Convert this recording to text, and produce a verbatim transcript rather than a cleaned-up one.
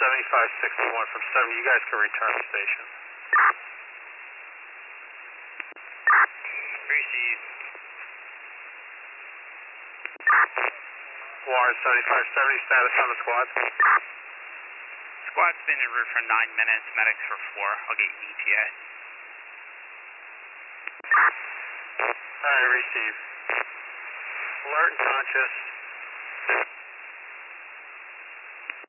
seventy-five sixty-one from seven, you guys can return to station. Receive. Warren seventy-five seventy, status on the squad. Squad's been en route for nine minutes, medics for four. I'll get E T A. Alright, receive. Alert and conscious.